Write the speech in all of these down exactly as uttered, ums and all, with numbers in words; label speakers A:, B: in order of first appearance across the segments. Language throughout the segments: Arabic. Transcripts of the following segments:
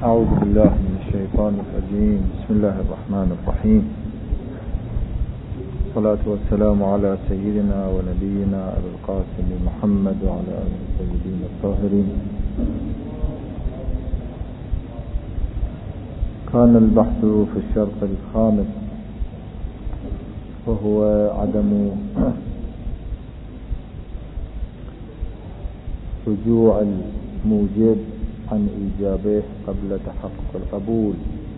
A: أعوذ بالله من الشيطان الرجيم. بسم الله الرحمن الرحيم. الصلاة والسلام على سيدنا ونبينا أبي القاسم محمد وعلى آله الطيبين الطاهرين. كان البحث في الشرط الخامس وهو عدم رجوع الموجب عن إيجابه قبل تحقق القبول،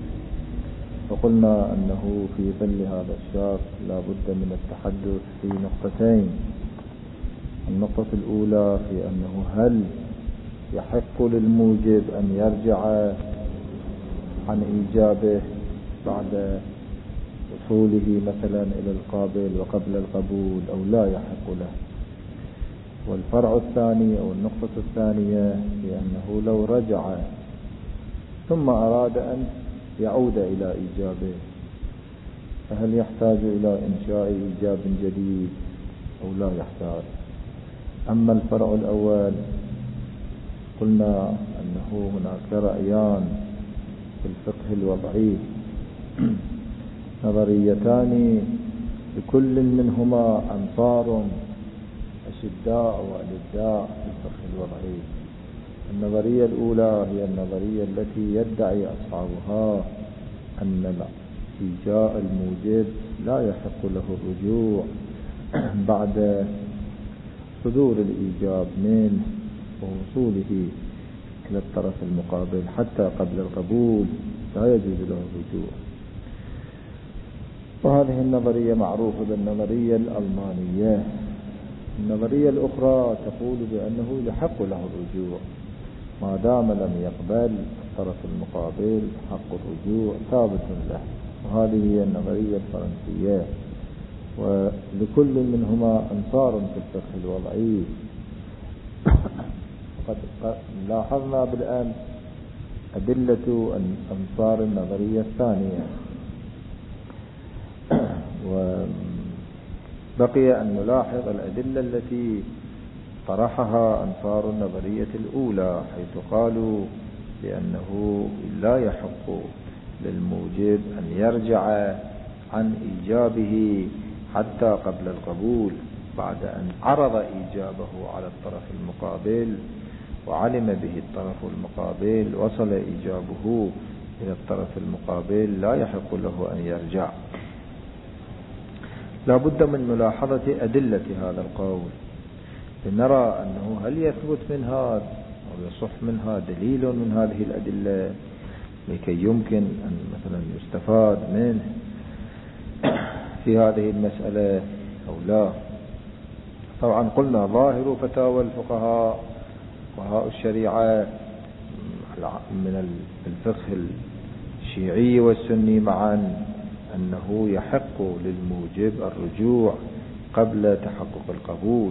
A: وقلنا أنه في ظل هذا الشرط لا بد من التحدث في نقطتين. النقطة الأولى في أنه هل يحق للموجب أن يرجع عن إيجابه بعد وصوله مثلا إلى القابل وقبل القبول أو لا يحق له. والفرع الثاني أو النقطة الثانية هي أنه لو رجع ثم أراد أن يعود إلى إيجابه فهل يحتاج إلى إنشاء إيجاب جديد أو لا يحتاج؟ أما الفرع الأول قلنا أنه هناك رأيان في الفقه الوضعي نظريتان لكل منهما أنصار أشداء وألداء في الفقه الوضعي. النظرية الأولى هي النظرية التي يدعي أصحابها أن إيجاء الموجب لا يحق له الرجوع بعد صدور الإيجاب منه ووصوله إلى الطرف المقابل حتى قبل القبول لا يجوز له الرجوع. وهذه النظرية معروفة بالنظرية الألمانية. النظرية الأخرى تقول بأنه يحق له الرجوع ما دام لم يقبل الطرف المقابل، حق الرجوع ثابت له، وهذه هي النظرية الفرنسية. ولكل منهما أنصار في الفقه الوضعي. قد لاحظنا بالآن أدلة أنصار النظرية الثانية، وبقي أن نلاحظ الأدلة التي طرحها أنصار النظرية الأولى، حيث قالوا بأنه لا يحق للموجب أن يرجع عن إيجابه حتى قبل القبول بعد أن عرض إيجابه على الطرف المقابل وعلم به الطرف المقابل، وصل إيجابه إلى الطرف المقابل، لا يحق له أن يرجع. لا بد من ملاحظة أدلة هذا القول لنرى أنه هل يثبت من هذا أو يصح منها دليل من هذه الأدلة لكي يمكن أن مثلا يستفاد منه في هذه المسألة أو لا. طبعا قلنا ظاهر فتاوى الفقهاء فقهاء الشريعة من الفقه الشيعي والسني معا أنه يحق للموجب الرجوع قبل تحقق القبول.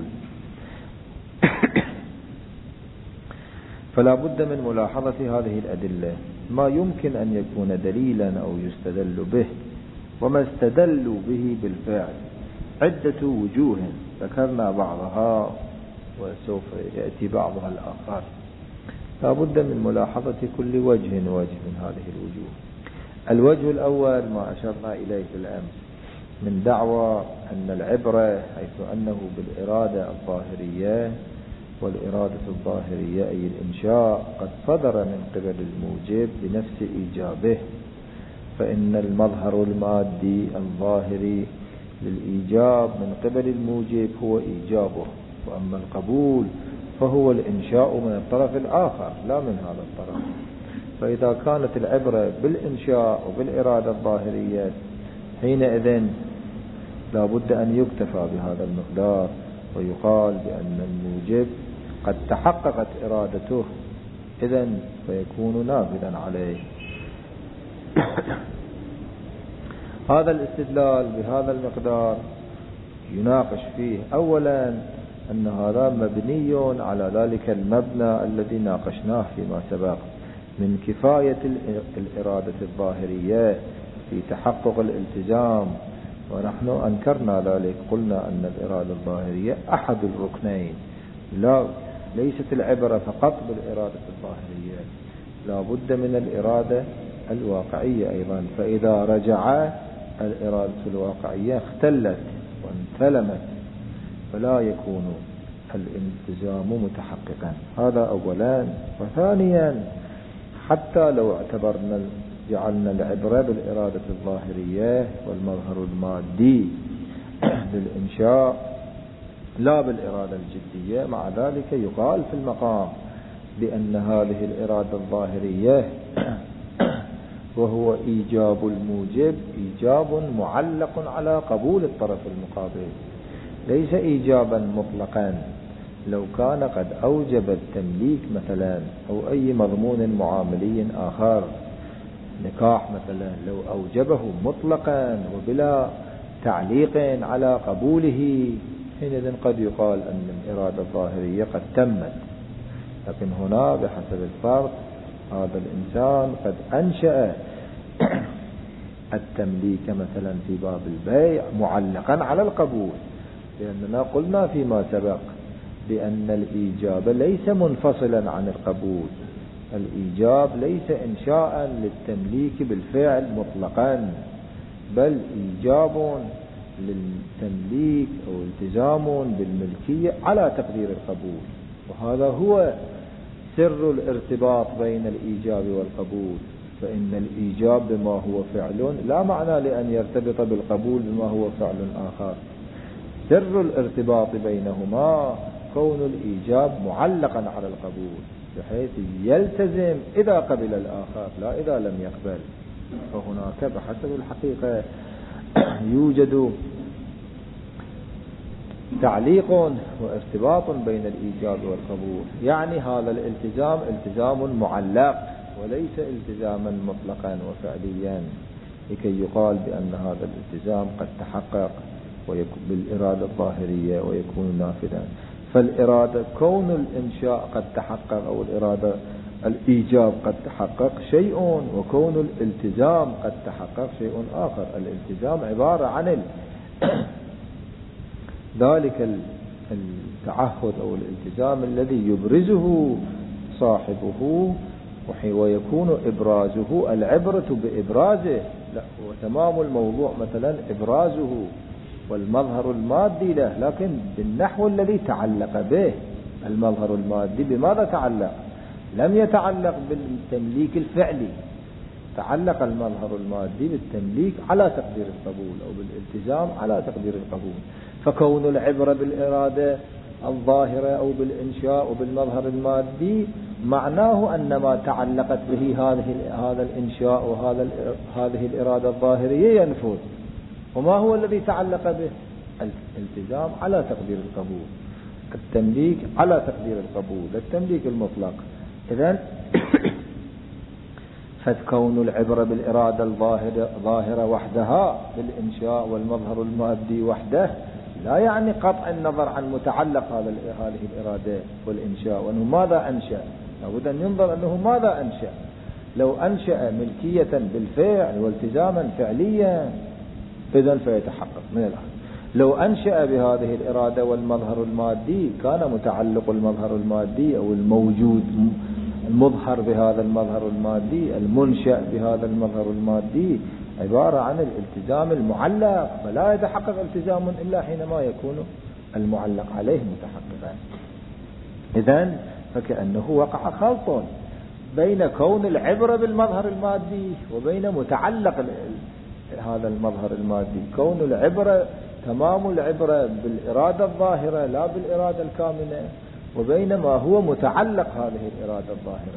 A: فلا بد من ملاحظة هذه الأدلة، ما يمكن أن يكون دليلا أو يستدل به وما استدلوا به بالفعل عدة وجوه ذكرنا بعضها وسوف يأتي بعضها الآخر. لا بد من ملاحظة كل وجه وجه من هذه الوجوه. الوجه الأول ما أشرنا إليه بالأمس من دعوى أن العبرة حيث أنه بالإرادة الظاهرية، والإرادة الظاهرية أي الإنشاء قد صدر من قبل الموجب بنفس إيجابه، فإن المظهر المادي الظاهري للإيجاب من قبل الموجب هو إيجابه، وأما القبول فهو الإنشاء من الطرف الآخر لا من هذا الطرف. فإذا كانت العبرة بالإنشاء وبالإرادة الظاهرية حينئذ لا بد أن يكتفى بهذا المقدار ويقال بأن الموجب قد تحققت إرادته، إذن فيكون نافذا عليه. هذا الاستدلال بهذا المقدار يناقش فيه أولا أن هذا مبني على ذلك المبنى الذي ناقشناه فيما سبق من كفاية الإرادة الظاهرية في تحقق الالتزام، ونحن أنكرنا ذلك، قلنا أن الإرادة الظاهرية أحد الركنين، لا ليست العبرة فقط بالإرادة الظاهرية، لا بد من الإرادة الواقعية أيضا. فإذا رجع الإرادة الواقعية اختلت وانثلمت فلا يكون الالتزام متحققا. هذا أولا. وثانيا حتى لو اعتبرنا جعلنا العبرة بالإرادة الظاهرية والمظهر المادي للإنشاء لا بالإرادة الجدية، مع ذلك يقال في المقام بأن هذه الإرادة الظاهرية وهو إيجاب الموجب إيجاب معلق على قبول الطرف المقابل، ليس إيجابا مطلقا. لو كان قد أوجب التمليك مثلا أو أي مضمون معاملي آخر، نكاح مثلا، لو أوجبه مطلقا وبلا تعليق على قبوله، حينئذ قد يقال أن الإرادة الظاهرية قد تمت. لكن هنا بحسب الفرق هذا الإنسان قد أنشأ التمليك مثلا في باب البيع معلقا على القبول، لأننا قلنا فيما سبق بأن الإيجاب ليس منفصلا عن القبول. الإيجاب ليس إنشاء للتمليك بالفعل مطلقا، بل إيجاب للتمليك أو التزام بالملكية على تقدير القبول. وهذا هو سر الارتباط بين الإيجاب والقبول. فإن الإيجاب بما هو فعل لا معنى لأن يرتبط بالقبول بما هو فعل آخر. سر الارتباط بينهما كون الإيجاب معلقا على القبول، بحيث يلتزم إذا قبل الآخر لا إذا لم يقبل. فهناك بحسب الحقيقة يوجد تعليق وارتباط بين الإيجاب والقبول، يعني هذا الالتزام التزام معلق وليس التزاما مطلقا وفعليا، لكي يقال بأن هذا الالتزام قد تحقق ويكون بالإرادة الظاهرية ويكون نافذا. فالإرادة كون الإنشاء قد تحقق أو الإرادة الإيجاب قد تحقق شيء، وكون الالتزام قد تحقق شيء آخر. الالتزام عبارة عن ال... ذلك التعهد أو الالتزام الذي يبرزه صاحبه ويكون إبرازه العبرة بإبرازه، لا وتمام الموضوع مثلا إبرازه والمظهر المادي له، لكن بالنحو الذي تعلق به. المظهر المادي بماذا تعلق؟ لم يتعلق بالتمليك الفعلي، تعلق المظهر المادي بالتمليك على تقدير القبول أو بالالتزام على تقدير القبول. فكون العبرة بالإرادة الظاهرة أو بالإنشاء وبالمظهر المادي معناه أن ما تعلقت به هذه هذا الإنشاء وهذا هذه الإرادة الظاهرية ينفذ. وما هو الذي تعلق به؟ الالتزام على تقدير القبول، التمليك على تقدير القبول، التمليك المطلق. إذن فكون العبرة بالإرادة الظاهرة ظاهرة وحدها بالإنشاء والمظهر المادي وحده لا يعني قطع النظر عن متعلق هذا هذه الإرادة والإنشاء، وأنه ماذا أنشأ. لابد أن ينظر أنه ماذا أنشأ. لو أنشأ ملكية بالفعل والتزاما فعليا إذن فيتحقق من الآن. لو أنشأ بهذه الإرادة والمظهر المادي كان متعلق المظهر المادي أو الموجود المظهر بهذا المظهر المادي المنشأ بهذا المظهر المادي عبارة عن الالتزام المعلق، فلا يتحقق التزام إلا حينما يكون المعلق عليه متحققا. إذن فكأنه وقع خلط بين كون العبرة بالمظهر المادي وبين متعلق هذا المظهر المادي. كون العبرة تمام العبرة بالإرادة الظاهرة لا بالإرادة الكامنة، وبينما هو متعلق هذه الإرادة الظاهرة.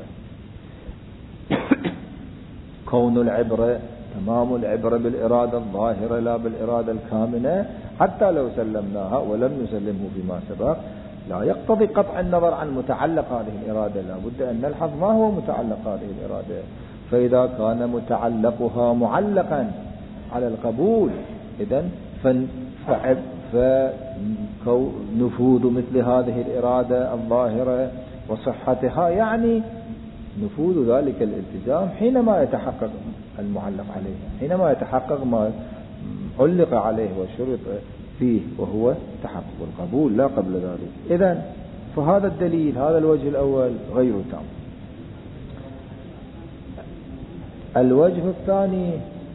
A: كون العبرة تمام العبرة بالإرادة الظاهرة لا بالإرادة الكامنة حتى لو سلمناها ولم نسلمه فيما سبق لا يقتضي قطع النظر عن متعلق هذه الإرادة. لا بد أن نلحظ ما هو متعلق هذه الإرادة. فإذا كان متعلقها معلقا على القبول إذن فنفوذ مثل هذه الإرادة الظاهرة وصحتها يعني نفوذ ذلك الالتزام حينما يتحقق المعلق عليه، حينما يتحقق ما علق عليه وشرط فيه وهو تحقق القبول لا قبل ذلك. إذن فهذا الدليل هذا الوجه الأول غير تام. الوجه الثاني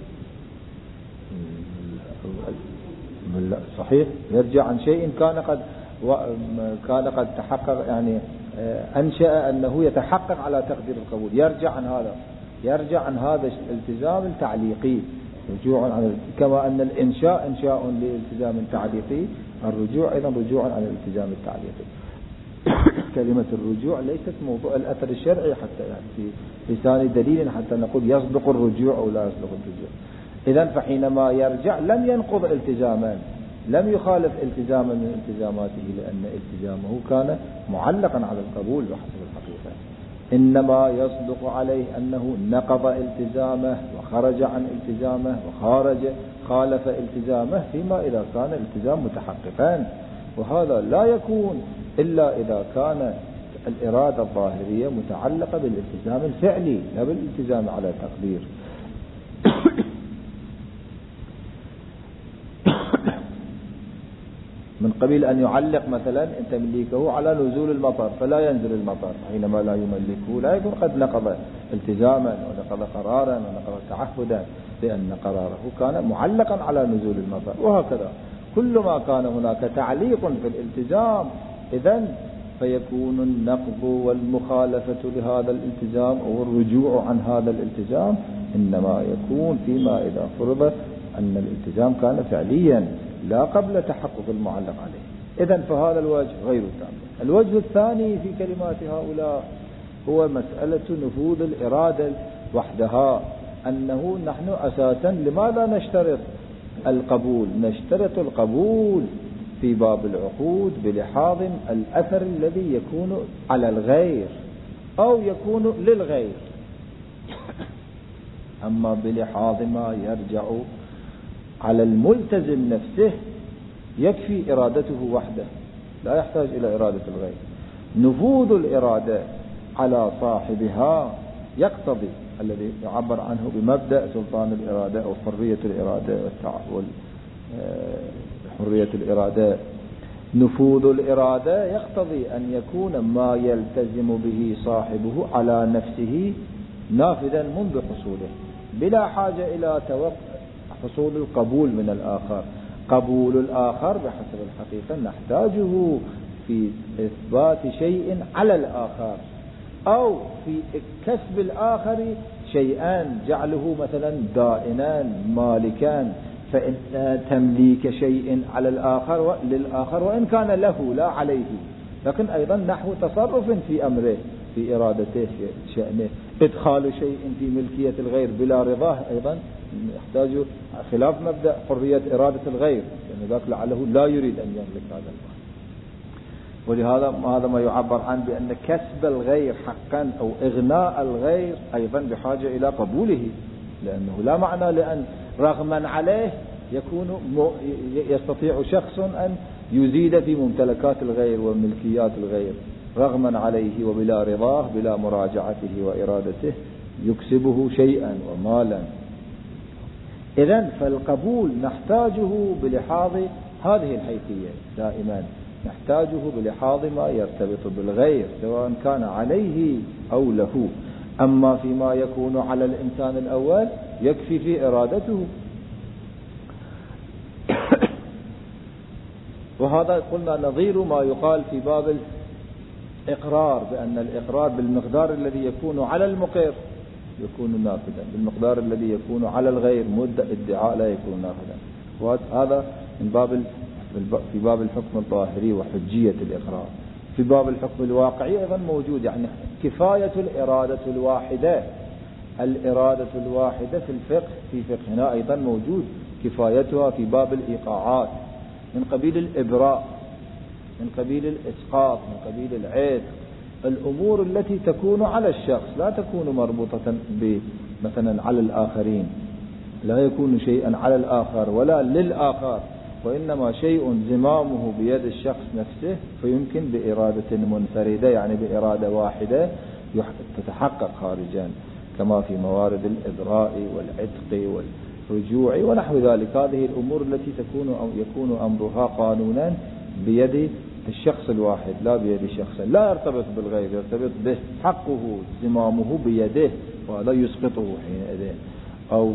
A: صحيح يرجع عن شيء كان قد كان قد تحقق، يعني أنشأ أنه يتحقق على تقدير القبول، يرجع عن هذا يرجع عن هذا الالتزام التعليقي رجوع عن، كما أن الإنشاء إنشاء لالتزام تعليقي، الرجوع أيضا رجوع عن الالتزام التعليقي. كلمة الرجوع ليست موضوع الأثر الشرعي حتى يعني في لسان دليل حتى نقول يصدق الرجوع أو لا يصدق الرجوع. إذن فحينما يرجع لم ينقض التزاما، لم يخالف التزاما من التزاماته، لأن التزامه كان معلقا على القبول بحسب الحقيقة، إنما يصدق عليه أنه نقض التزامه وخرج عن التزامه وخارج خالف التزامه فيما إذا كان الالتزام متحققا، وهذا لا يكون إلا إذا كان الإرادة الظاهرية متعلقة بالالتزام الفعلي لا بالالتزام على تقدير. من قبيل أن يعلق مثلا أن تمليكه على نزول المطر فلا ينزل المطر، حينما لا يملكه لا يكون قد نقض التزاما ونقض قرارا ونقض تعهدا، لأن قراره كان معلقا على نزول المطر. وهكذا كل ما كان هناك تعليق في الالتزام إذن فيكون النقض والمخالفة لهذا الالتزام أو الرجوع عن هذا الالتزام إنما يكون فيما إذا فرض أن الالتزام كان فعليا لا قبل تحقق المعلق عليه. إذن فهذا الوجه غير تام. الوجه الثاني في كلمات هؤلاء هو مسألة نفوذ الإرادة وحدها، أنه نحن أساسا لماذا نشترط القبول؟ نشترط القبول في باب العقود بلحاظ الأثر الذي يكون على الغير أو يكون للغير، أما بلحاظ ما يرجع على الملتزم نفسه يكفي إرادته وحده لا يحتاج إلى إرادة الغير. نفوذ الإرادة على صاحبها يقتضي الذي يعبر عنه بمبدأ سلطان الإرادة أو حرية الإرادة حرية الإرادة. نفوذ الإرادة يقتضي أن يكون ما يلتزم به صاحبه على نفسه نافذا منذ حصوله بلا حاجة إلى توقف حصول القبول من الآخر. قبول الآخر بحسب الحقيقة نحتاجه في إثبات شيء على الآخر أو في كسب الآخر شيئا جعله مثلا دائنا مالكا، فإن تمليك شيء على الآخر للآخر وإن كان له لا عليه، لكن أيضا نحو تصرف في أمره في إرادته في شأنه. إدخال شيء في ملكية الغير بلا رضاه أيضا يحتاج خلاف مبدأ حرية إرادة الغير، لأن ذاك لعله لا يريد أن يملك هذا المال. ولهذا هذا ما يعبر عنه بأن كسب الغير حقا أو إغناء الغير أيضا بحاجة إلى قبوله، لأنه لا معنى لأن رغما عليه يكون يستطيع شخص أن يزيد في ممتلكات الغير وملكيات الغير رغما عليه وبلا رضاه بلا مراجعته وإرادته يكسبه شيئا ومالا. إذن فالقبول نحتاجه بلحاظ هذه الحيثية دائما، نحتاجه بلحاظ ما يرتبط بالغير سواء كان عليه أو له. أما فيما يكون على الإنسان الأول يكفي في إرادته. وهذا قلنا نظير ما يقال في باب الإقرار، بأن الإقرار بالمقدار الذي يكون على المقر يكون نافذا، بالمقدار الذي يكون على الغير مدة ادعاء لا يكون نافذا. وهذا من باب في باب الحكم الظاهري وحجية الإقرار. في باب الحكم الواقعي أيضا موجود، يعني كفاية الإرادة الواحدة. الإرادة الواحدة في الفقه في فقهنا أيضا موجود كفايتها في باب الإيقاعات من قبيل الإبراء، من قبيل الإسقاط، من قبيل العتق. الأمور التي تكون على الشخص لا تكون مربوطة مثلا على الآخرين، لا يكون شيئا على الآخر ولا للآخر، وإنما شيء زمامه بيد الشخص نفسه، فيمكن بإرادة منفردة يعني بإرادة واحدة تتحقق خارجا، كما في موارد الإبراء والعتق والرجوع ونحو ذلك. هذه الأمور التي تكون أو يكون أمرها قانونا بيد الشخص الواحد لا بيد شخص لا يرتبط بالغير، يرتبط به حقه زمامه بيده وهذا يسقطه حينئذ، أو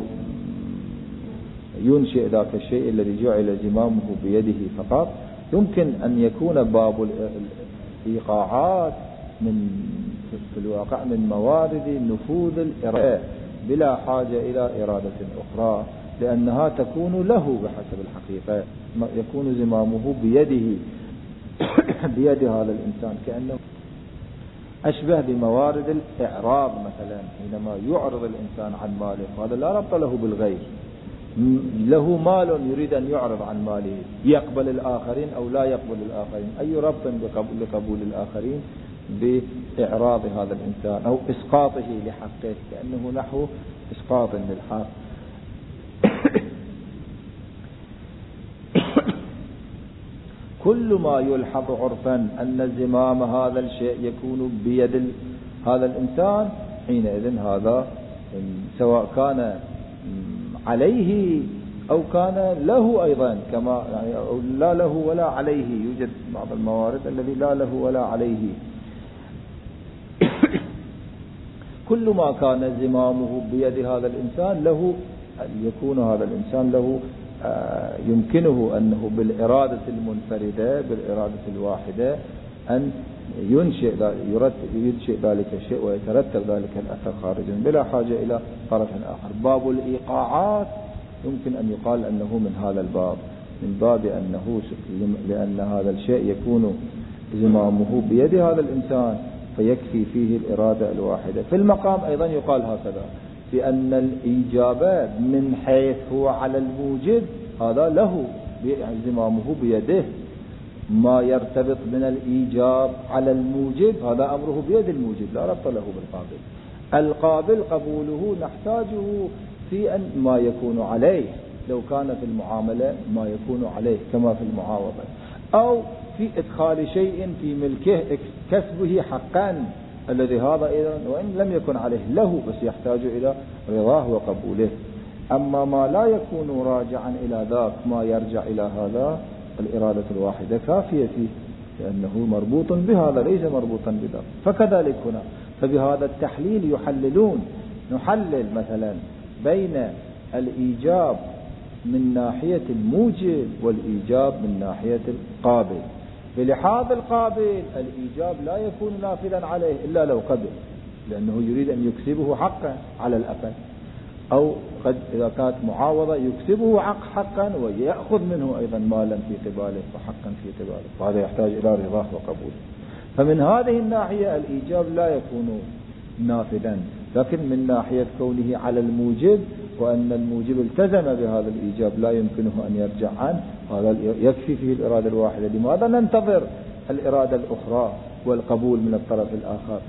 A: ينشئ ذاك الشيء الذي جعل زمامه بيده فقط. يمكن أن يكون باب الإيقاعات من في الواقع من موارد نفوذ الإرادة بلا حاجة إلى إرادة أخرى، لأنها تكون له بحسب الحقيقة، يكون زمامه بيده بيد هذا الإنسان، كأنه أشبه بموارد الإعراض مثلا، حينما يعرض الإنسان عن ماله، هذا لا ربط له بالغير، له مال يريد أن يعرض عن ماله، يقبل الآخرين أو لا يقبل الآخرين، أي ربط لقبول الآخرين بإعراض هذا الإنسان أو إسقاطه لحقه، كأنه نحو إسقاط للحق. كل ما يلحظ عرفا أن زمام هذا الشيء يكون بيد هذا الإنسان، حينئذ هذا سواء كان عليه أو كان له أيضا، كما يعني لا له ولا عليه، يوجد بعض الموارد الذي لا له ولا عليه. كل ما كان زمامه بيد هذا الإنسان له، يكون هذا الإنسان له يمكنه أنه بالإرادة المنفردة بالإرادة الواحدة أن ينشئ ينشئ ذلك الشيء ويترتب ذلك الأثر خارجا بلا حاجة إلى طرف آخر. باب الإيقاعات يمكن أن يقال أنه من هذا الباب، من باب أنه لأن هذا الشيء يكون زمامه بيد هذا الإنسان فيكفي فيه الإرادة الواحدة. في المقام أيضا يقال هكذا، بأن الإيجاب من حيث هو على الموجب هذا له زمامه بيده، ما يرتبط من الإيجاب على الموجب هذا أمره بيد الموجب لا ربط له بالقابل. القابل قبوله نحتاجه في أن ما يكون عليه، لو كان في المعاملة ما يكون عليه كما في المعاوضة، أو في إدخال شيء في ملكه كسبه حقا الذي هذا أيضا وإن لم يكن عليه له، بس يحتاج إلى رضاه وقبوله. أما ما لا يكون راجعا إلى ذاك ما يرجع إلى هذا، الإرادة الواحدة كافية فيه، لأنه مربوط بهذا ليس مربوطا بذاك. فكذلك هنا، فبهذا التحليل يحللون، نحلل مثلا بين الإيجاب من ناحية الموجب والإيجاب من ناحية القابل. بلحاظ القابل الإيجاب لا يكون نافذا عليه إلا لو قبل، لأنه يريد أن يكسبه حقا على الأقل، أو قد إذا كانت معاوضة يكسبه حق حقا ويأخذ منه أيضا مالا في قباله وحقا في قباله، وهذا يحتاج إلى رضاه وقبوله. فمن هذه الناحية الإيجاب لا يكون نافذا، لكن من ناحية كونه على الموجب وأن الموجب التزم بهذا الإيجاب لا يمكنه أن يرجع عنه، هذا يكفي فيه الإرادة الواحدة. لماذا ننتظر الإرادة الأخرى والقبول من الطرف الآخر؟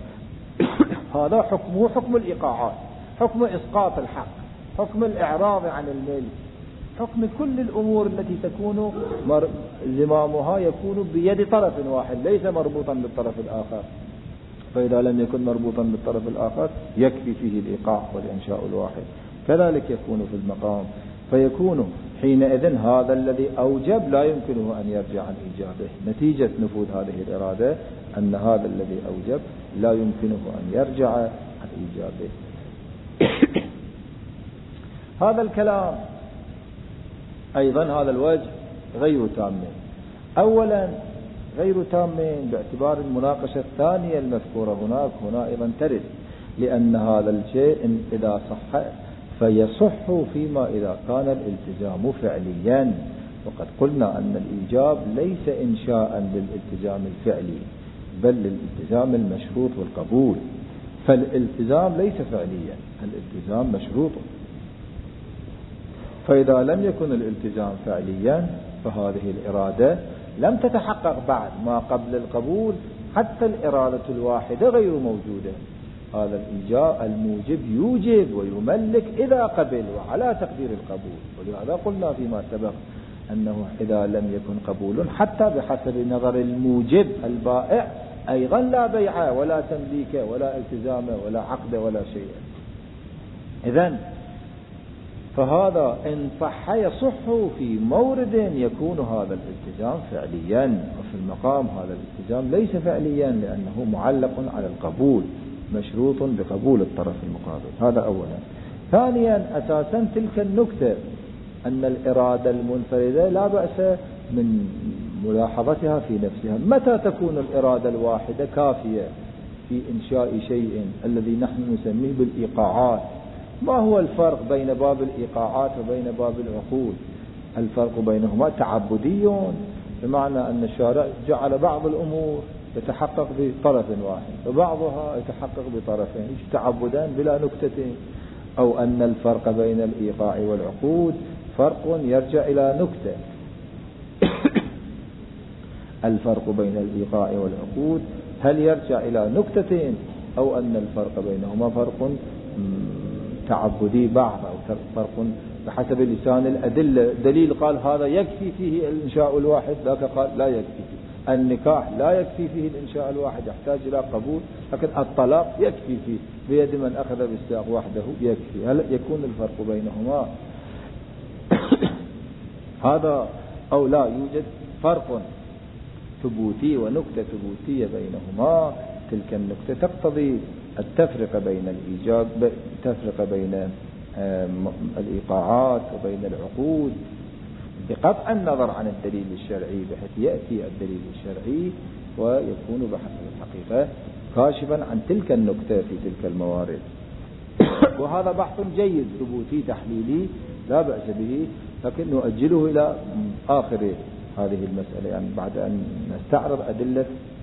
A: هذا حكمه حكم الإيقاعات، حكم إسقاط الحق، حكم الإعراض عن الملك، حكم كل الأمور التي تكون زمامها يكون بيد طرف واحد ليس مربوطا بالطرف الآخر. فإذا لم يكن مربوطا بالطرف الآخر يكفي فيه الإيقاع والإنشاء الواحد. كذلك يكون في المقام، فيكون حينئذ هذا الذي أوجب لا يمكنه أن يرجع عن إيجابه، نتيجة نفوذ هذه الإرادة أن هذا الذي أوجب لا يمكنه أن يرجع عن إيجابه. هذا الكلام أيضا هذا الوجه غير تام. أولا غير تام باعتبار المناقشة الثانية المذكورة هناك، هنا أيضا ترد، لأن هذا الشيء إذا صح فيصح فيما إذا كان الالتزام فعليا، وقد قلنا أن الإيجاب ليس إنشاء للالتزام الفعلي بل للالتزام المشروط والقبول، فالالتزام ليس فعليا، الالتزام مشروط. فإذا لم يكن الالتزام فعليا فهذه الإرادة لم تتحقق بعد ما قبل القبول، حتى الإرادة الواحدة غير موجودة. هذا الإيجاب الموجب يوجب ويملك إذا قبل وعلى تقدير القبول، ولهذا قلنا فيما سبق أنه إذا لم يكن قبول حتى بحسب نظر الموجب البائع أيضا لا بيع ولا تمليك ولا التزام ولا عقد ولا شيء. إذن فهذا إن صح يصح في مورد يكون هذا الالتزام فعليا، وفي المقام هذا الالتزام ليس فعليا لأنه معلق على القبول، مشروط بقبول الطرف المقابل. هذا أولا. ثانيا أساسا تلك النكتة أن الإرادة المنفردة لا بأس من ملاحظتها في نفسها. متى تكون الإرادة الواحدة كافية في إنشاء شيء الذي نحن نسميه بالإيقاعات؟ ما هو الفرق بين باب الإيقاعات وبين باب العقود؟ الفرق بينهما تعبدي، بمعنى أن الشارع جعل بعض الأمور يتحقق بطرف واحد وبعضها يتحقق بطرفين، تعبدان بلا نكتتين. أو أن الفرق بين الإيقاع والعقود فرق يرجع إلى نكتة. الفرق بين الإيقاع والعقود هل يرجع إلى نكتتين، أو أن الفرق بينهما فرق تعبدي بعض، أو فرق بحسب لسان الأدلة. دليل قال هذا يكفي فيه الإنشاء الواحد، ذاك قال لا يكفي فيه. النكاح لا يكفي فيه الإنشاء الواحد، يحتاج إلى قبول، لكن الطلاق يكفي فيه بيد من أخذ بالساق وحده يكفي. هل يكون الفرق بينهما هذا أو لا يوجد فرق ثبوتي ونكتة ثبوتية بينهما؟ تلك النكتة تقتضي التفرقة بين الإيجاب، تفرقة بين الإيقاعات وبين العقود بقطع النظر عن الدليل الشرعي، بحيث يأتي الدليل الشرعي ويكون بحسب الحقيقة كاشفا عن تلك النكتة في تلك الموارد. وهذا بحث جيد ثبوتي تحليلي لا بأس به، لكن نؤجله إلى آخر هذه المسألة، يعني بعد أن نستعرض أدلة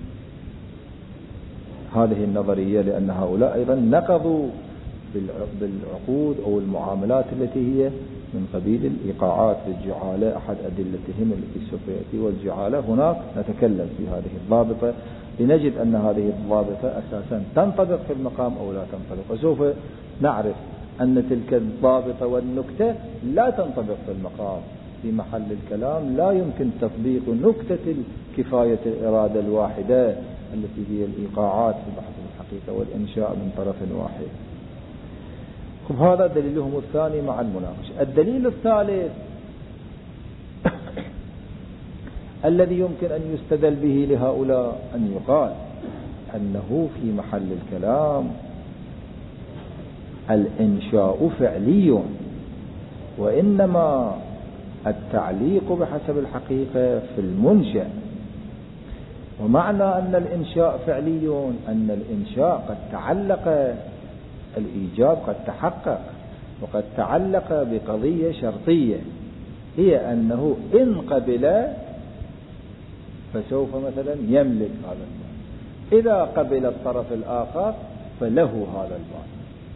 A: هذه النظرية، لأن هؤلاء أيضا نقضوا بالعقود أو المعاملات التي هي من قبيل الإيقاعات بالجعالة. أحد أدلتهم التي سوف يأتي والجعالة، هناك نتكلم في هذه الضابطة لنجد أن هذه الضابطة أساسا تنطبق في المقام أو لا تنطبق، وسوف نعرف أن تلك الضابطة والنكتة لا تنطبق في المقام. في محل الكلام لا يمكن تطبيق نكتة الكفاية الإرادة الواحدة التي هي الإيقاعات في بحث الحقيقة والإنشاء من طرف واحد. هذا دليلهم الثاني مع المناقشة. الدليل الثالث الذي يمكن أن يستدل به لهؤلاء أن يقال أنه في محل الكلام الإنشاء فعلي، وإنما التعليق بحسب الحقيقة في المنشأ. ومعنى أن الإنشاء فعلي أن الإنشاء قد تعلق، الإيجاب قد تحقق وقد تعلق بقضية شرطية، هي أنه إن قبل فسوف مثلا يملك هذا المال، إذا قبل الطرف الآخر فله هذا المال.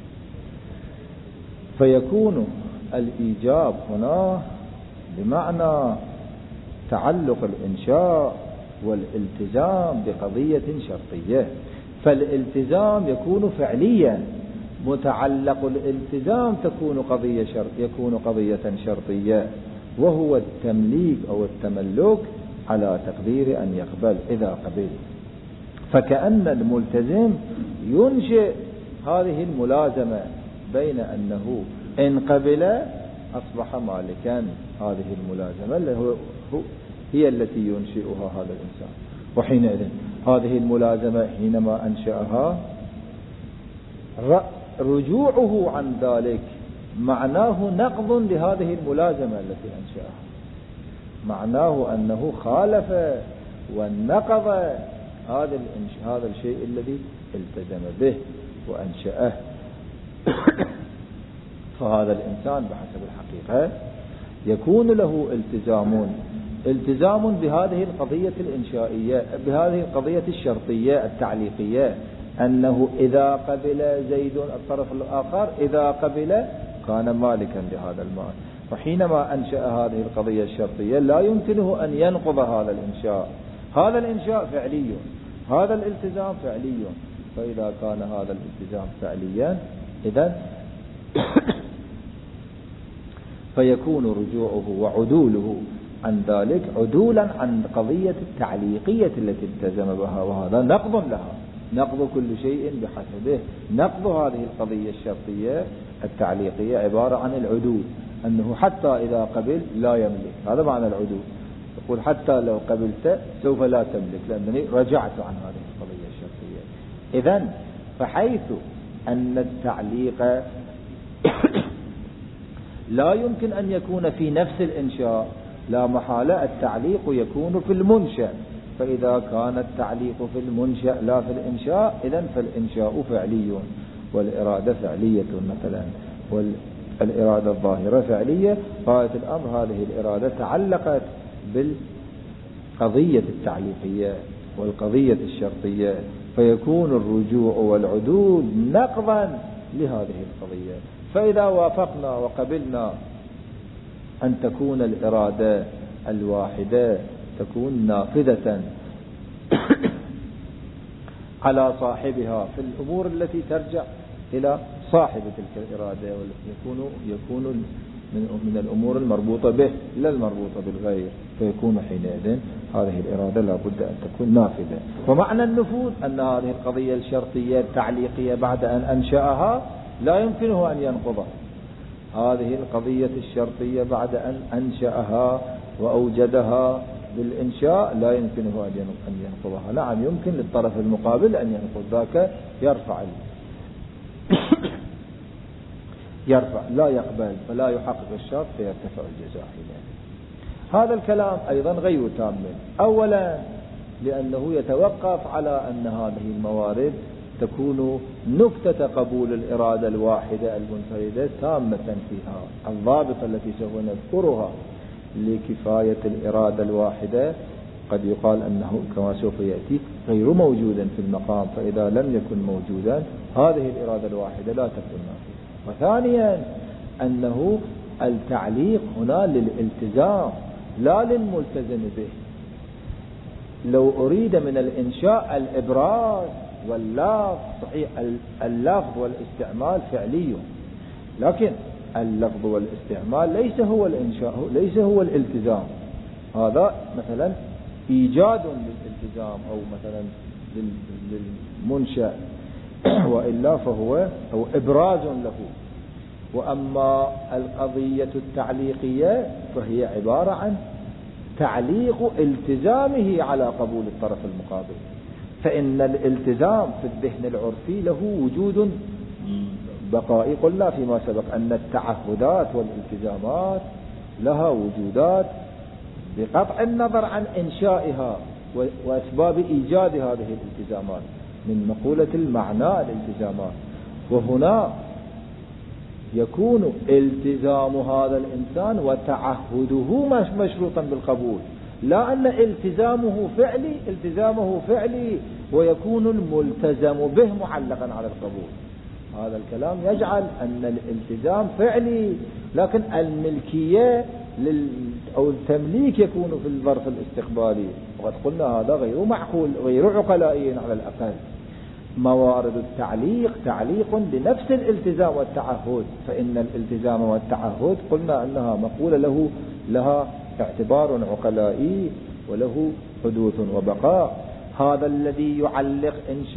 A: فيكون الإيجاب هنا بمعنى تعلق الإنشاء والالتزام بقضية شرطية، فالالتزام يكون فعليا، متعلق الالتزام تكون قضية شرط يكون قضية شرطية، وهو التمليك أو التملك على تقدير أن يقبل إذا قبل. فكأن الملتزم ينشئ هذه الملازمة بين أنه إن قبل أصبح مالكا. هذه الملازمة اللي هو هي التي ينشئها هذا الإنسان، وحينئذ هذه الملازمة حينما أنشأها رجوعه عن ذلك معناه نقض لهذه الملازمة التي أنشأها، معناه أنه خالف ونقض هذا هذا الشيء الذي التزم به وأنشأه. فهذا الإنسان بحسب الحقيقة يكون له التزام التزام بهذه القضية الإنشائية، بهذه القضية الشرطية التعليقية، أنه إذا قبل زيد الطرف الآخر إذا قبل كان مالكا لهذا المال. وحينما أنشأ هذه القضية الشرطية لا يمكنه أن ينقض هذا الإنشاء. هذا الإنشاء فعلي، هذا الالتزام فعلي. فإذا كان هذا الالتزام فعليا إذن فيكون رجوعه وعدوله عن ذلك عدولا عن قضية التعليقية التي التزم بها، وهذا نقض لها، نقض كل شيء بحسبه. نقض هذه القضية الشرطية التعليقية عبارة عن العدول، أنه حتى إذا قبل لا يملك. هذا معنى العدول، يقول حتى لو قبلت سوف لا تملك لأنني رجعت عن هذه القضية الشرطية. إذن فحيث أن التعليق لا يمكن أن يكون في نفس الإنشاء، لا محالة التعليق يكون في المنشأ، فإذا كان التعليق في المنشأ لا في الإنشاء إذن فالإنشاء فعلي والإرادة فعلية مثلا، والإرادة الظاهرة فعلية. غاية الأمر هذه الإرادة تعلقت بالقضية التعليقية والقضية الشرطية، فيكون الرجوع والعدول نقضا لهذه القضية. فإذا وافقنا وقبلنا أن تكون الإرادة الواحدة تكون نافذة على صاحبها في الأمور التي ترجع إلى صاحب تلك الإرادة، ويكون يكون من من الأمور المربوطة به لا المربوطة بالغير، فيكون حينئذ هذه الإرادة لا بد أن تكون نافذة. ومعنى النفوذ أن هذه القضية الشرطية التعليقية بعد أن أنشأها لا يمكنه أن ينقضها. هذه القضية الشرطية بعد أن أنشأها وأوجدها بالإنشاء لا يمكنه أن ينقضها. نعم يمكن للطرف المقابل أن ينقض، ذاك يرفع يرفع لا يقبل فلا يحقق الشرط فيرتفع الجزاء. هذا الكلام أيضا غير تام، أولا لأنه يتوقف على أن هذه الموارد تكون نكتة قبول الإرادة الواحدة المنفردة تامة فيها. الضابطة التي سوف نذكرها لكفاية الإرادة الواحدة قد يقال أنه كما سوف يأتي غير موجودا في المقام، فإذا لم يكن موجودا هذه الإرادة الواحدة لا تكون نافذة. وثانيا أنه التعليق هنا للالتزام لا للملتزم به. لو أريد من الإنشاء الإبراز واللفظ صحيح، اللفظ والاستعمال فعلي، لكن اللفظ والاستعمال ليس هو الإنشاء، ليس هو الالتزام. هذا مثلا إيجاد للالتزام أو مثلا للمنشأ، وإلا فهو أو إبراز له. وأما القضية التعليقية فهي عبارة عن تعليق التزامه على قبول الطرف المقابل. فإن الالتزام في الذهن العرفي له وجود بقائي. قلنا فيما سبق أن التعهدات والالتزامات لها وجودات بقطع النظر عن إنشائها وأسباب إيجاد هذه الالتزامات من مقولة المعنى الالتزامات. وهنا يكون التزام هذا الإنسان وتعهده مشروطا بالقبول، لا أن التزامه فعلي التزامه فعلي ويكون الملتزم به معلقا على القبول. هذا الكلام يجعل أن الالتزام فعلي، لكن الملكية لل أو التمليك يكون في الظرف الاستقبالي، وقد قلنا هذا غير معقول غير عقلائي على الأقل. موارد التعليق تعليق لنفس الالتزام والتعهد، فإن الالتزام والتعهد قلنا أنها مقولة له لها اعتبار عقلائي وله حدوث وبقاء. هذا الذي يعلق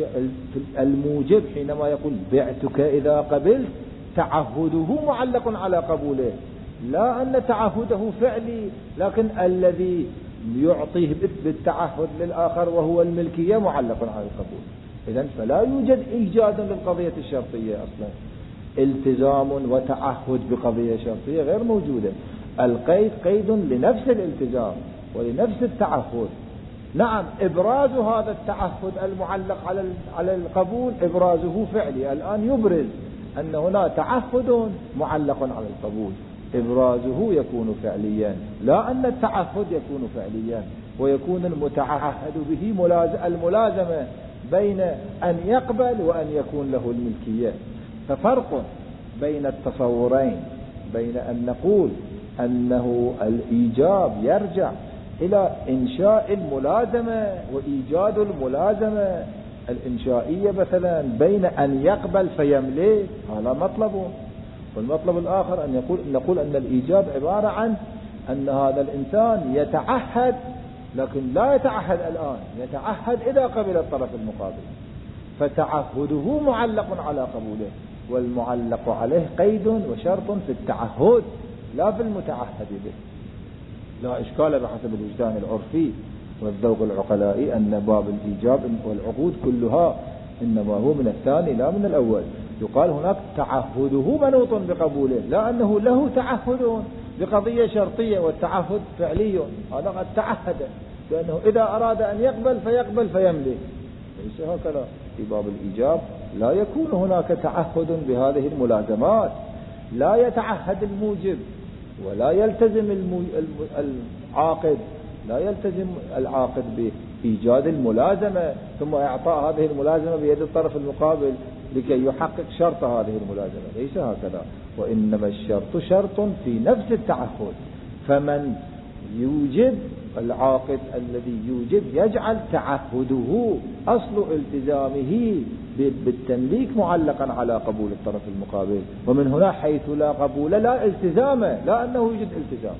A: الموجب حينما يقول بعتك إذا قبلت تعهده معلق على قبوله، لا أن تعهده فعلي، لكن الذي يعطيه بالتعهد للآخر وهو الملكية معلق على القبول. إذن فلا يوجد إيجاد للقضية الشرطية أصلا. التزام وتعهد بقضية شرطية غير موجودة. القيد قيد لنفس الالتزام ولنفس التعهد. نعم إبراز هذا التعهد المعلق على على القبول إبرازه فعلي، الآن يبرز أن هنا تعهد معلق على القبول، إبرازه يكون فعليا، لا أن التعهد يكون فعليا. ويكون المتعهد به الملازمة بين أن يقبل وأن يكون له الملكية. ففرق بين التصورين، بين أن نقول أنه الإيجاب يرجع إلى إنشاء الملازمة وإيجاد الملازمة الإنشائية مثلا بين أن يقبل فيملك، هذا مطلبه. والمطلب الآخر أن يقول نقول أن الإيجاب عبارة عن أن هذا الإنسان يتعهد، لكن لا يتعهد الآن، يتعهد إذا قبل الطرف المقابل، فتعهده معلق على قبوله، والمعلق عليه قيد وشرط في التعهد لا في المتعهد به. لا إشكال بحسب الوجدان العرفي والذوق العقلائي أن باب الإيجاب والعقود كلها إنما هو من الثاني لا من الأول. يقال هناك تعهده منوط بقبوله، لا أنه له تعهد بقضية شرطية والتعهد فعلي، هذا قد تعهد لأنه إذا أراد أن يقبل فيقبل فيملك، ليس هكذا. في باب الإيجاب لا يكون هناك تعهد بهذه الملازمات، لا يتعهد الموجب ولا يلتزم العاقد لا يلتزم العاقد بإيجاد الملازمة ثم إعطاء هذه الملازمة بيد الطرف المقابل لكي يحقق شرط هذه الملازمة، ليس هكذا. وإنما الشرط شرط في نفس التعهد، فمن يوجب العاقد الذي يوجب يجعل تعهده أصل التزامه بالتمليك معلقا على قبول الطرف المقابل، ومن هنا حيث لا قبول لا التزام، لا أنه يوجد التزام.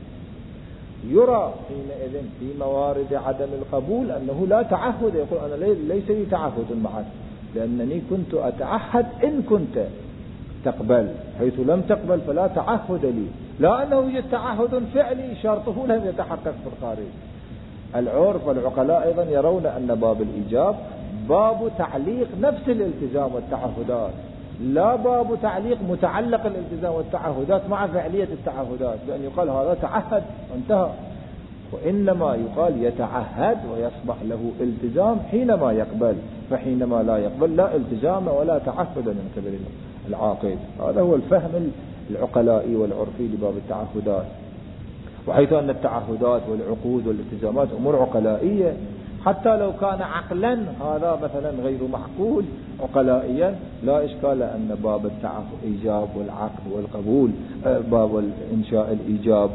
A: يرى حينئذ في موارد عدم القبول أنه لا تعهد، يقول أنا ليس لي تعهد معك لأنني كنت أتعهد إن كنت تقبل، حيث لم تقبل فلا تعهد لي، لا أنه يوجد تعهد فعلي شرطه لم يتحقق في الخارج. العرف والعقلاء أيضا يرون أن باب الإيجاب باب تعليق نفس الالتزام والتعهدات، لا باب تعليق متعلق الالتزام والتعهدات مع فعلية التعهدات، بأن يقال هذا تعهد وانتهى، وإنما يقال يتعهد ويصبح له التزام حينما يقبل، فحينما لا يقبل لا التزام ولا تعهد من قبل العاقد. هذا هو الفهم العقلائي والعرفي لباب التعهدات. وحيث أن التعهدات والعقود والالتزامات أمور عقلائية، حتى لو كان عقلا هذا مثلا غير معقول عقلائيا لا إشكال أن باب الإيجاب والعقد والقبول، باب الإنشاء الإيجاب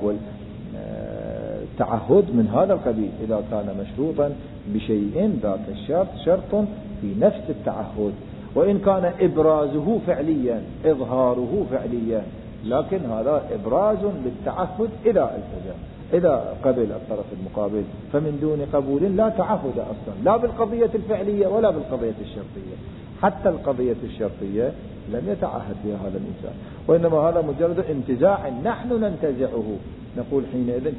A: والتعهد من هذا القبيل إذا كان مشروطا بشيء ذاك الشرط شرط في نفس التعهد، وإن كان إبرازه فعليا إظهاره فعليا، لكن هذا إبراز للتعهد إذا التزم إذا قبل الطرف المقابل، فمن دون قبول لا تعهد أصلا، لا بالقضية الفعلية ولا بالقضية الشرطية. حتى القضية الشرطية لم يتعهد بها هذا الإنسان، وإنما هذا مجرد انتزاع نحن ننتزعه، نقول حينئذ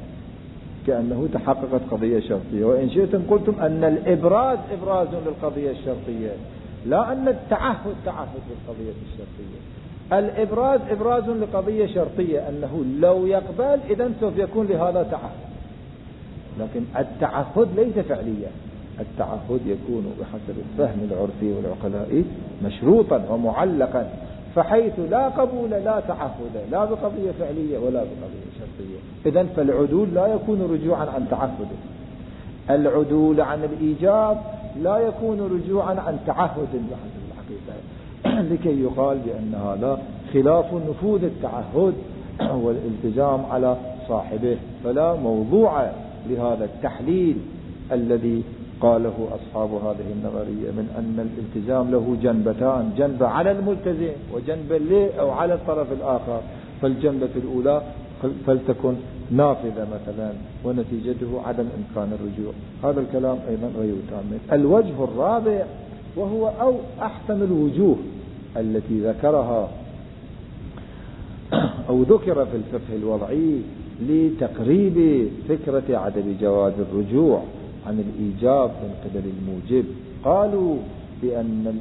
A: كأنه تحققت قضية شرطية. وإن شئتم قلتم أن الإبراز إبراز للقضية الشرطية، لا أن التعهد تعهد للقضية الشرطية. الإبراز إبراز لقضية شرطية أنه لو يقبل إذن سوف يكون لهذا تعهد، لكن التعهد ليس فعليا. التعهد يكون بحسب الفهم العرفي والعقلائي مشروطا ومعلقا، فحيث لا قبول لا تعهد لا بقضية فعلية ولا بقضية شرطية، إذن فالعدول لا يكون رجوعا عن تعهد، العدول عن الإيجاب لا يكون رجوعا عن تعهد بحسب الحقيقة، لكي يقال بأن هذا خلاف نفوذ التعهد والالتزام على صاحبه، فلا موضوع لهذا التحليل الذي قاله أصحاب هذه النظرية من أن الالتزام له جنبتان، جنبة على الملتزم وجنبة له أو على الطرف الآخر، فالجنبة الأولى فلتكن نافذة مثلا ونتيجته عدم إمكان الرجوع. هذا الكلام أيضا غير تام. الوجه الرابع وهو أو أحسن الوجوه التي ذكرها أو ذكر في الفقه الوضعي لتقريب فكرة عدم جواز الرجوع عن الإيجاب من قبل الموجب، قالوا بأن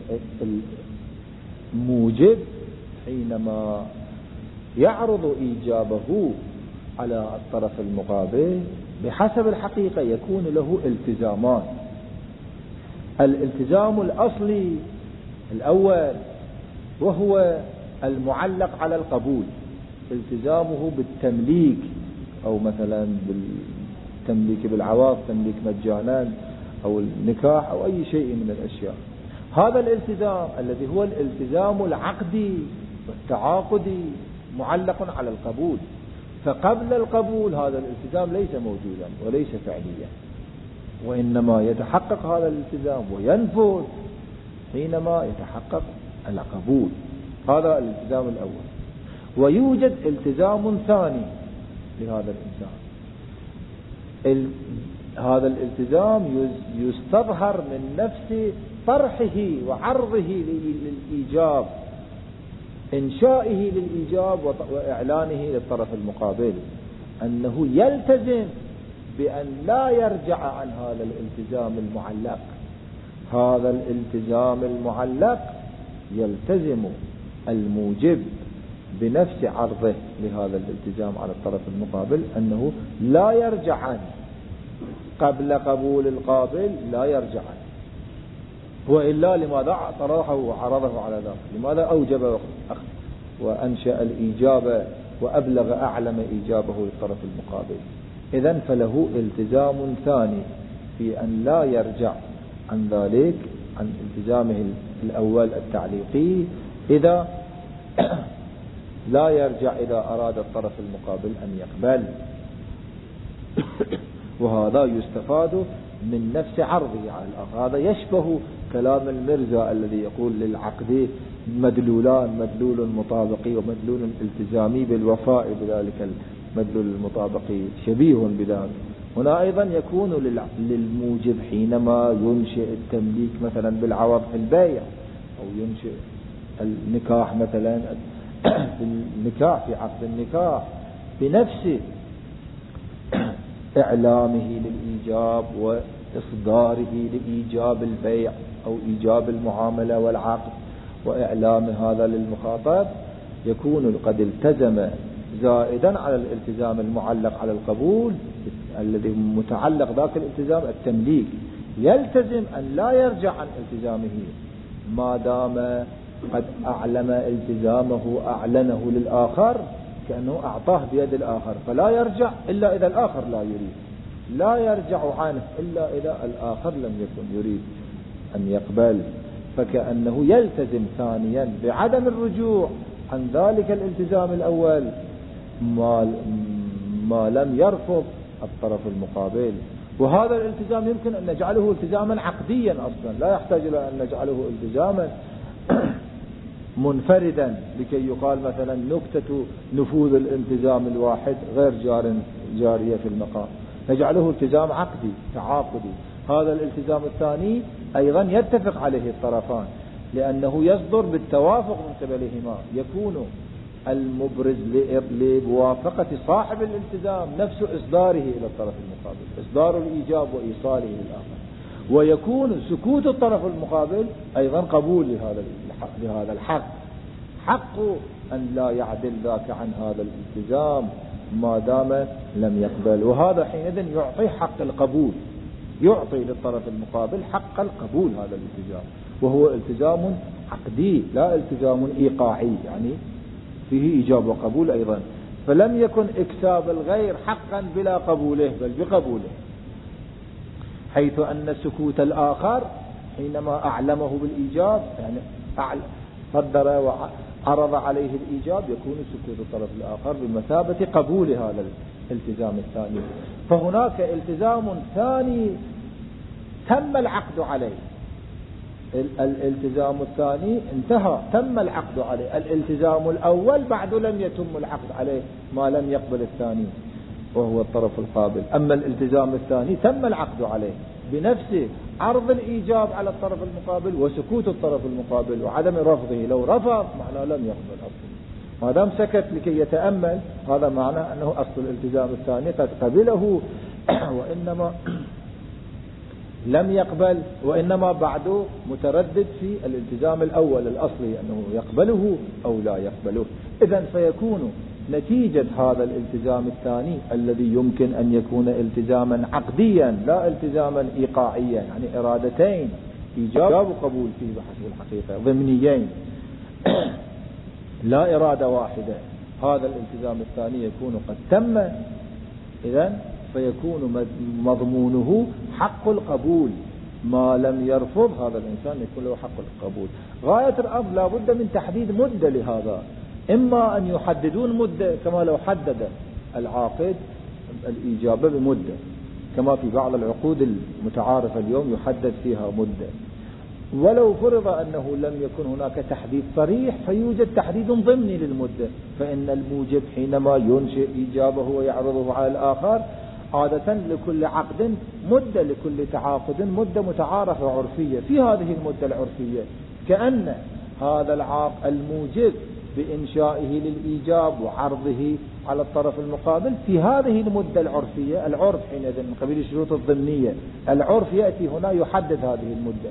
A: الموجب حينما يعرض إيجابه على الطرف المقابل بحسب الحقيقة يكون له التزامان. الالتزام الأصلي الأول وهو المعلق على القبول، التزامه بالتمليك أو مثلا بالتمليك بالعواف، تمليك مجانا أو النكاح أو أي شيء من الأشياء. هذا الالتزام الذي هو الالتزام العقدي والتعاقدي معلق على القبول، فقبل القبول هذا الالتزام ليس موجودا وليس فعليا، وإنما يتحقق هذا الالتزام وينفذ حينما يتحقق القبول. هذا الالتزام الأول. ويوجد التزام ثاني لهذا الإنسان، ال... هذا الالتزام يستظهر من نفس طرحه وعرضه للإيجاب، إنشائه للإيجاب وإعلانه للطرف المقابل، أنه يلتزم بأن لا يرجع عن هذا الالتزام المعلق. هذا الالتزام المعلق يلتزم الموجب بنفس عرضه لهذا الالتزام على الطرف المقابل أنه لا يرجع عنه قبل قبول القابل، لا يرجع عنه. وإلا لماذا طرحه وعرضه على ذلك؟ لماذا أوجب وأنشأ الإيجاب وأبلغ أعلم إيجابه للطرف المقابل؟ إذن فله التزام ثاني في أن لا يرجع عن ذلك، عن التزامه الأول التعليقي، إذا لا يرجع إذا أراد الطرف المقابل أن يقبل. وهذا يستفاد من نفس عرضه على الآخر. هذا يشبه كلام المرزا الذي يقول للعقد مدلولان، مدلول مطابقي ومدلول التزامي بالوفاء بذلك المدلول المطابقي شبيه بذلك. هنا أيضا يكون للموجب حينما ينشئ التمليك مثلا بالعوض في البيع، أو ينشئ النكاح مثلا في النكاح في عقد النكاح بنفس إعلامه للإيجاب وإصداره لإيجاب البيع أو إيجاب المعاملة والعقد وإعلام هذا للمخاطب، يكون قد التزم زائدا على الالتزام المعلق على القبول الذي متعلق ذاك الالتزام التمليك، يلتزم أن لا يرجع عن التزامه ما دام قد أعلم التزامه أعلنه للآخر، كأنه أعطاه بيد الآخر، فلا يرجع إلا إذا الآخر لا يريد، لا يرجع عنه إلا إذا الآخر لم يكن يريد أن يقبل. فكأنه يلتزم ثانيا بعدم الرجوع عن ذلك الالتزام الأول ما, ما لم يرفض الطرف المقابل. وهذا الالتزام يمكن أن نجعله التزاما عقديا أصلا، لا يحتاج إلى أن نجعله التزاما منفردا لكي يقال مثلا نكتة نفوذ الالتزام الواحد غير جار جارية في المقام، نجعله التزام عقدي تعاقدي. هذا الالتزام الثاني أيضا يتفق عليه الطرفان، لأنه يصدر بالتوافق من قبلهما، يكون المبرز لموافقة صاحب الالتزام نفس إصداره إلى الطرف المقابل، إصدار الإيجاب وإيصاله للآخر، ويكون سكوت الطرف المقابل أيضا قبول لهذا لهذا الحق، حق أن لا يعدل ذاك عن هذا الالتزام ما دام لم يقبل. وهذا حينئذ يعطي حق القبول، يعطي للطرف المقابل حق القبول هذا الالتزام، وهو التزام عقدي لا التزام إيقاعي، يعني فيه إيجاب وقبول أيضا. فلم يكن إكساب الغير حقا بلا قبوله بل بقبوله، حيث أن سكوت الآخر حينما أعلمه بالإيجاب يعني قدر وعرض عليه الإيجاب يكون سكوت الطرف الآخر بمثابة قبول هذا الالتزام الثاني. فهناك التزام ثاني تم العقد عليه، الالتزام الثاني انتهى تم العقد عليه، الالتزام الأول بعد لم يتم العقد عليه ما لم يقبل الثاني وهو الطرف القابل. أما الالتزام الثاني تم العقد عليه بنفسه، عرض الإيجاب على الطرف المقابل وسكوت الطرف المقابل وعدم رفضه، لو رفض معناه لم يقبل أصلا، ما دام سكت لكي يتأمل هذا معناه أنه أصل الالتزام الثاني قد قبله وإنما لم يقبل، وإنما بعده متردد في الالتزام الأول الأصلي أنه يقبله أو لا يقبله. إذن فيكون نتيجة هذا الالتزام الثاني الذي يمكن أن يكون التزاما عقديا لا التزاما إيقاعيا، يعني إرادتين إيجاب وقبول فيه بحسب الحقيقة ضمنيين لا إرادة واحدة، هذا الالتزام الثاني يكون قد تم. إذن فيكون مضمونه حق القبول، ما لم يرفض هذا الإنسان يكون له حق القبول. غاية الأمر لا بد من تحديد مدة لهذا، إما أن يحددون مدة كما لو حدد العاقد الإجابة بمدة، كما في بعض العقود المتعارفة اليوم يحدد فيها مدة، ولو فرض أنه لم يكن هناك تحديد صريح فيوجد تحديد ضمني للمدة، فإن الموجب حينما ينشئ إجابه ويعرضه على الآخر عادة لكل عقد مدة، لكل تعاقد مدة متعارفة عرفية، في هذه المدة العرفية كأن هذا العاق الموجب بإنشائه للإيجاب وعرضه على الطرف المقابل في هذه المدة العرفية، العرف حينئذ من قبيل الشروط الضمنية، العرف يأتي هنا يحدد هذه المدة،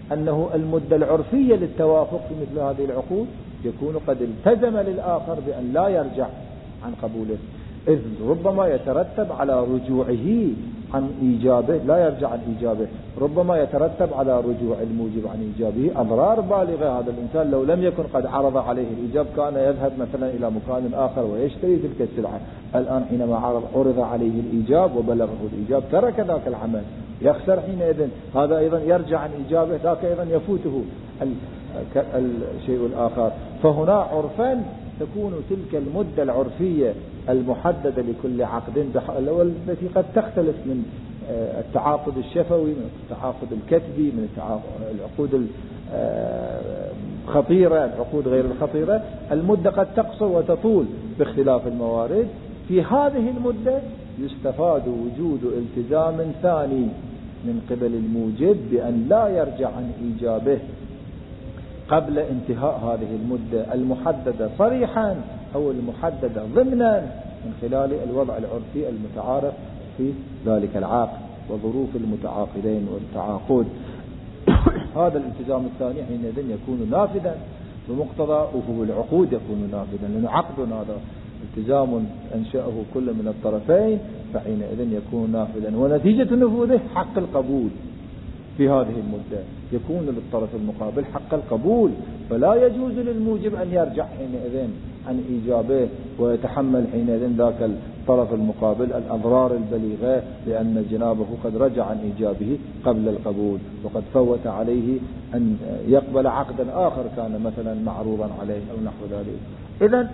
A: أنه المدة العرفية للتوافق في مثل هذه العقود يكون قد التزم للآخر بأن لا يرجع عن قبوله، إذ ربما يترتب على رجوعه عن إيجابه، لا يرجع عن إيجابه، ربما يترتب على رجوع الموجب عن إيجابه أضرار بالغة. هذا الإنسان لو لم يكن قد عرض عليه الإيجاب كان يذهب مثلا إلى مكان آخر ويشتري تلك السلعة، الآن حينما عرض عليه الإيجاب وبلغه الإيجاب ترك ذاك العمل، يخسر حينئذ. هذا أيضا يرجع عن إيجابه، ذاك أيضا يفوته الشيء الآخر. فهنا عرفا تكون تلك المدة العرفية المحددة لكل عقد التي قد تختلف من التعاقد الشفوي، من التعاقد الكتبي، من العقود الخطيرة، العقود غير الخطيرة، المدة قد تقصر وتطول باختلاف الموارد. في هذه المدة يستفاد وجود التزام ثاني من قبل الموجب بأن لا يرجع عن إيجابه قبل انتهاء هذه المدة المحددة صريحا أو المحددة ضمنا من خلال الوضع العرفي المتعارف في ذلك العقد وظروف المتعاقدين والتعاقد. هذا الالتزام الثاني حينئذ يكون نافذا بمقتضى أفو العقود، يكون نافذا لأنه عقد هذا التزام أنشأه كل من الطرفين، فحينئذ يكون نافذا، ونتيجة نفوذه حق القبول في هذه المدة، يكون للطرف المقابل حق القبول، فلا يجوز للموجب أن يرجع حينئذ عن إيجابه ويتحمل حينئذ ذاك الطرف المقابل الأضرار البليغة لأن جنابه قد رجع عن إيجابه قبل القبول، وقد فوت عليه أن يقبل عقدا آخر كان مثلا معروضا عليه أو نحو ذلك. إذن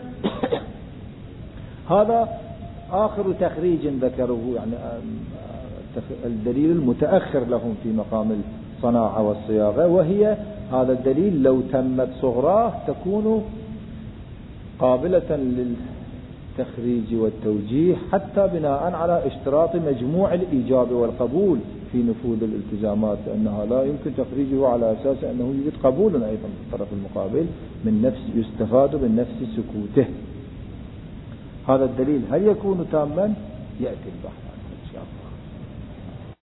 A: هذا آخر تخريج ذكره، يعني الدليل المتأخر لهم في مقام الصناعة والصياغة، وهي هذا الدليل لو تمت صغراه تكون قابلة للتخريج والتوجيه حتى بناء على اشتراط مجموع الإيجاب والقبول في نفوذ الالتزامات، لأنها لا يمكن تخريجه على أساس أنه يوجد قبول أيضا في الطرف المقابل من نفس يستفاد من نفس سكوته. هذا الدليل هل يكون تاما؟ يأتي البحث.